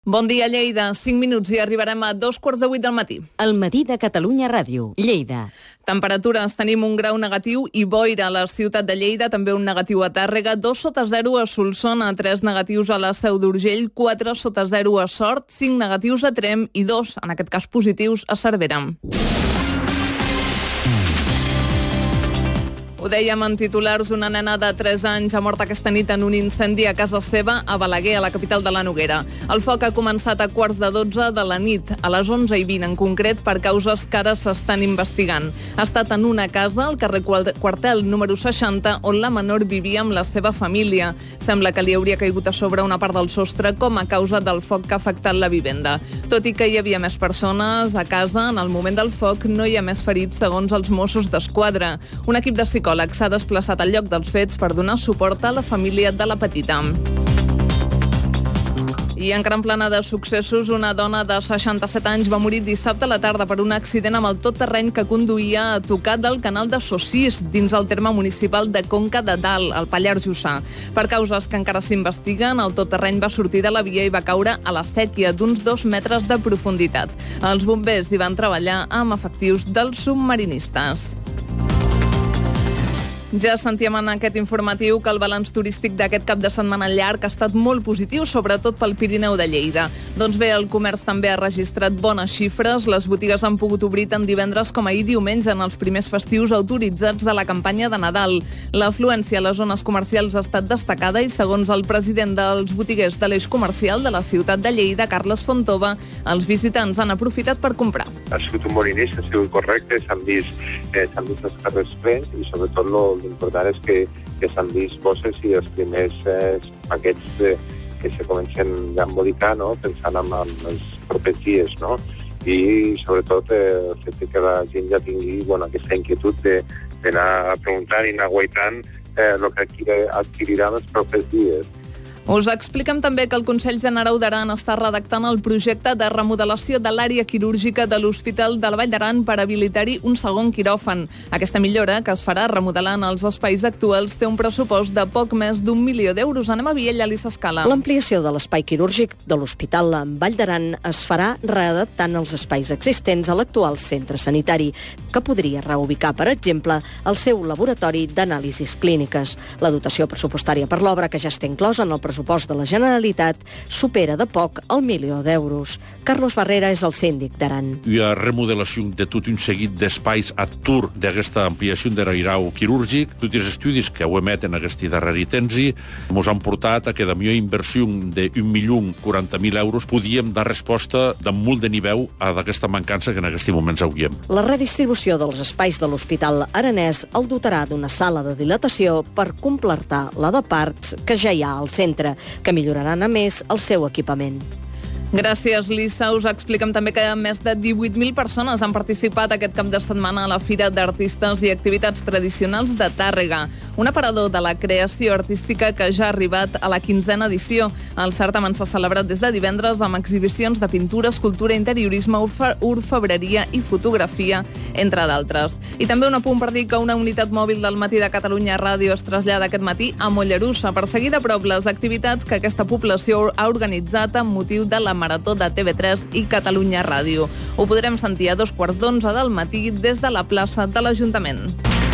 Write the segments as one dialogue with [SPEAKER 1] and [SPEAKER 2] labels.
[SPEAKER 1] Bon dia, Lleida. 5 minuts i arribarem a 2:15 del matí.
[SPEAKER 2] El matí de Catalunya Ràdio, Lleida.
[SPEAKER 1] Temperatures, tenim un grau negatiu i boira a la ciutat de Lleida, també un negatiu a Tàrrega, 2 sota 0 a Solsona, 3 negatius a la Seu d'Urgell, 4 sota 0 a Sort, 5 negatius a Tremp i 2, en aquest cas positius, a Cervera. Ho dèiem en titulars, una nena de 3 anys ha mort aquesta nit en un incendi a casa seva a Balaguer, a la capital de la Noguera. El foc ha començat a 11:15 de la nit, a les 11:20 en concret, per causes que ara s'estan investigant. Ha estat en una casa, al carrer Quartel número 60, on la menor vivia amb la seva família. Sembla que li hauria caigut a sobre una part del sostre com a causa del foc que ha afectat la vivenda. Tot i que hi havia més persones a casa, en el moment del foc no hi ha més ferits, segons els Mossos d'Esquadra. Un equip de psicòlegs s'ha desplaçat al lloc dels fets per donar suport a la família de la petita. I en gran plana de successos, una dona de 67 anys va morir dissabte a la tarda per un accident amb el tot-terreny que conduïa a tocar del canal de Sossís, dins el terme municipal de Conca de Dalt, al Pallars Jussà. Per causes que encara s'investiguen, el tot-terreny va sortir de la via i va caure a la sèquia d'uns 2 metres de profunditat. Els bombers hi van treballar amb efectius dels submarinistes. Ja sentíem en aquest informatiu que el balanç turístic d'aquest cap de setmana llarg ha estat molt positiu, sobretot pel Pirineu de Lleida. Doncs bé, el comerç també ha registrat bones xifres. Les botigues han pogut obrir tant divendres com ahir diumenge en els primers festius autoritzats de la campanya de Nadal. L'afluència a les zones comercials ha estat destacada i, segons el president dels botiguers de l'eix comercial de la ciutat de Lleida, Carles Fontova, els visitants han aprofitat per comprar.
[SPEAKER 3] Ha sigut un bon inici, ha sigut correcte, s'han vist els carrers plens i sobretot l'important és que s'han vist bosses i els primers paquets que se comencen a embolicar, no? Pensant en els propers dies, no? I sobretot el fet que la gent ja tingui aquesta inquietud d'anar preguntant i anar guaitant el que adquirirà en els propers dies.
[SPEAKER 1] Us expliquem també que el Consell Generau d'Aran està redactant el projecte de remodelació de l'àrea quirúrgica de l'Hospital de la Vall d'Aran per habilitar-hi un segon quiròfan. Aquesta millora, que es farà remodelant els espais actuals, té un pressupost de poc més d'1 milió d'euros. Anem a Viella, Elisa Escala.
[SPEAKER 2] L'ampliació de l'espai quirúrgic de l'Hospital en Vall d'Aran es farà readaptant els espais existents a l'actual centre sanitari, que podria reubicar, per exemple, el seu laboratori d'anàlisis clíniques. La dotació pressupostària per l'obra, que ja està inclosa en el pressupost de la Generalitat, supera de poc el milió d'euros. Carlos Barrera és el síndic d'Aran.
[SPEAKER 4] Hi ha remodelació de tot un seguit d'espais a tour d'aquesta ampliació de l'airau quirúrgic. Tots els estudis que ho emeten aquest darrer temps ens han portat a que de millor inversió de 1.040.000 euros podíem dar resposta de molt de nivell a aquesta mancança que en aquests moments hauríem.
[SPEAKER 2] La redistribució dels espais de l'Hospital Aranès el dotarà d'una sala de dilatació per completar la de parts que ja hi ha al centre, que milloraran a més el seu equipament.
[SPEAKER 1] Gràcies, Lisa. Us expliquem també que més de 18.000 persones han participat aquest cap de setmana a la Fira d'Artistes i Activitats Tradicionals de Tàrrega, un aparador de la creació artística que ja ha arribat a la 15a edició. El certamen s'ha celebrat des de divendres amb exhibicions de pintura, escultura, interiorisme, orfebreria i fotografia, entre d'altres. I també un apunt per dir que una unitat mòbil del Matí de Catalunya Ràdio es trasllada aquest matí a Mollerussa per seguir de prop les activitats que aquesta població ha organitzat amb motiu de la Marató de TV3 i Catalunya Ràdio. Ho podrem sentir a 11:15 del matí des de la plaça de l'Ajuntament.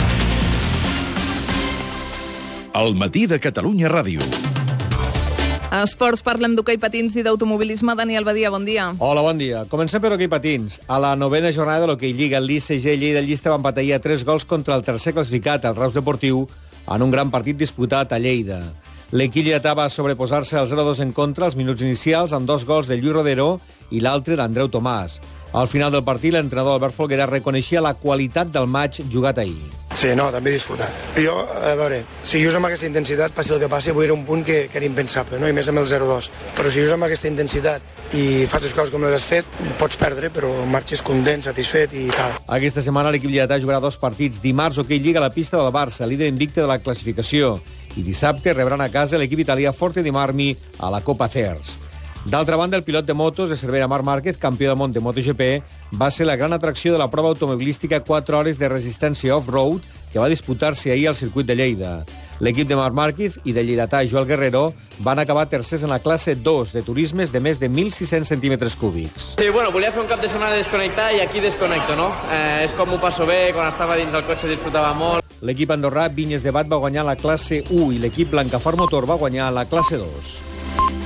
[SPEAKER 5] El Matí de Catalunya Ràdio.
[SPEAKER 1] A esports, parlem d'hoquei patins i d'automobilisme. Daniel Badia, bon dia.
[SPEAKER 6] Hola, bon dia. Comencem per hoquei patins. A la 9a jornada de l'hoquei Lliga, el l'ICG Lleida Llista va empatar a 3 gols contra el tercer classificat, el Reus Deportiu, en un gran partit disputat a Lleida. L'equip lleidatà va sobreposar-se al 0-2 en contra als minuts inicials amb 2 gols de Lluís Rodero i l'altre d'Andreu Tomàs. Al final del partit, l'entrenador Albert Folguera reconeixia la qualitat del maig jugat ahir.
[SPEAKER 7] Sí, no, també disfrutar. Jo, a veure, si jugues amb aquesta intensitat, passi el que passi, avui era un punt que era impensable, no? I més amb el 0-2. Però si jugues amb aquesta intensitat i fas les coses com les has fet, pots perdre, però marxes content, satisfet i tal.
[SPEAKER 6] Aquesta setmana l'equip lleidatà jugarà 2 partits. Dimarts, hoquei Lliga a la pista del Barça, líder invicte de la classificació. I dissabte rebran a casa l'equip italià Forte di Marmi a la Copa Cers. D'altra banda, el pilot de motos de Cervera, Marc Márquez, campió del món de MotoGP, va ser la gran atracció de la prova automobilística 4 hores de resistència off-road que va disputar-se ahir al circuit de Lleida. L'equip de Marc Márquez i de lleidatà Joel Guerrero van acabar tercers en la classe 2 de turismes de més de 1.600 centímetres cúbics.
[SPEAKER 8] Sí, bueno, volia fer un cap de setmana de desconnectar i aquí desconnecto, no? És com m'ho passo bé, quan estava dins el cotxe disfrutava molt.
[SPEAKER 6] L'equip andorrà Vinyes de Bat va guanyar la classe 1 i l'equip Blancafort Motor va guanyar la classe 2.